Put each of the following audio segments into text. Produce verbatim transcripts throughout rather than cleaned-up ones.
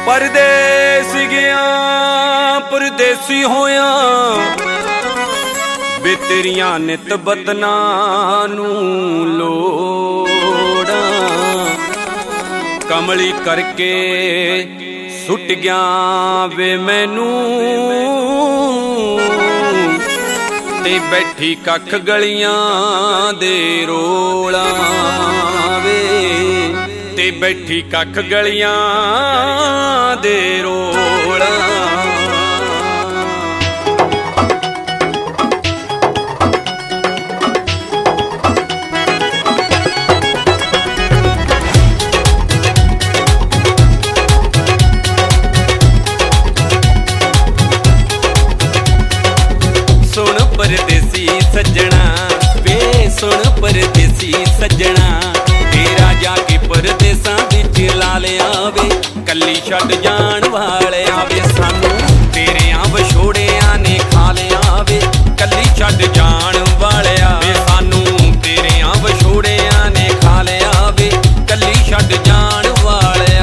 परदेस गया परदेसी होया वे तेरियां नित बदना नू लोड़ा कमली करके सुट गया वे मैनू ते बैठी कख गलियां दे रोला वे ते बैठी कख गलियां दे रोला। सुन परदेसी सज्जना वे सुन परदेसी सज्जना तेरा जाके परदेसां विच ला लिया वे कली छड्ड जाण वालिया वे सानू तेरियां विछोड़ियां ने खा लिया वे कली छड्ड जाण वालिया वे सानू तेरियां विछोड़ियां ने खा लिया वे कली छड्ड जाण वालिया।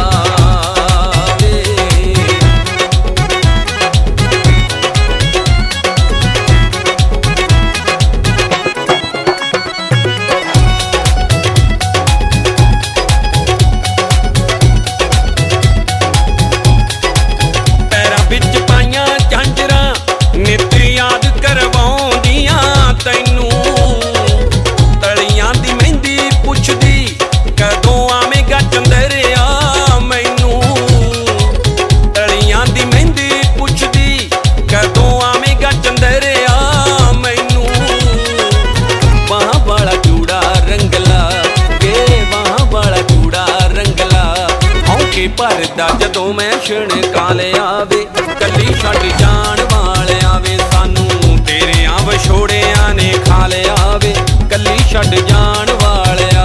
भरदा जदों मैं छणका लिया वे कली छड्ड जाण वालिया वे सानू तेरियां विछोड़ियां ने खा लिया वे कली छड्ड जाण वालिया।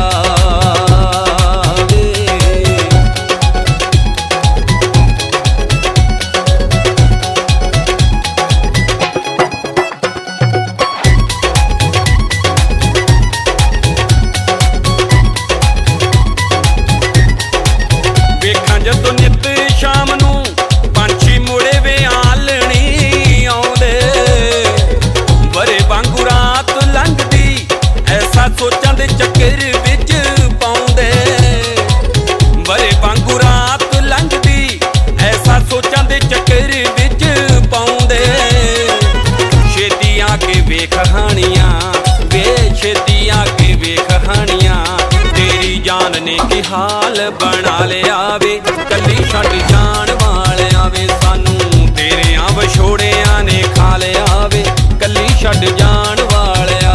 जदों नित शाम नू पंछी मुड़े वे आलणी आउंदे वरे वांगू रात लंघदी ऐसा सोचां दे चक्कर विच पाउंदे वरे वांगू रात लंघदी ऐसा सोचां दे चक्कर विच पाउंदे छेती आके वेख हानियां वे छेती आके वेख हानियां तेरी जान ने की हाल बना लिया वे कली छड्ड जाण वालिया वे सानू तेरियां विछोड़ियां ने खा लिया वे कली छड्ड जाण वालिया।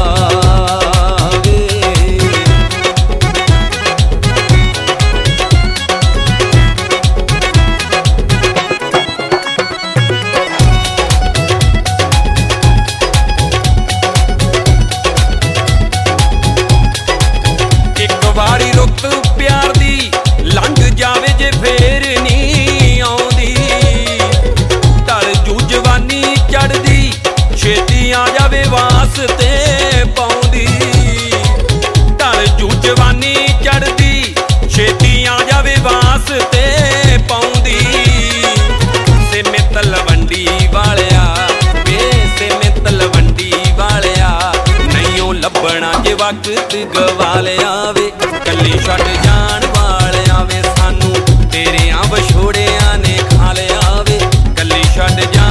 एक वारी रुत प्यार दी लंघ जावे जे फेर नी आउंदी ढल जू जवानी चढ़दी छेती आ जावे वास्ते पाउंदी ढल जू जवानी चढ़दी छेती आ जावे वास्ते पाउंदी सिमे तलवंडी वालिया वे सिमे तलवंडी वालिया नहीं लभना जे वक्त गवा लिया वे कली छड्ड जाण वालिया वे सानू तेरियां विछोड़ियां ने खा लिया वे कली छड्ड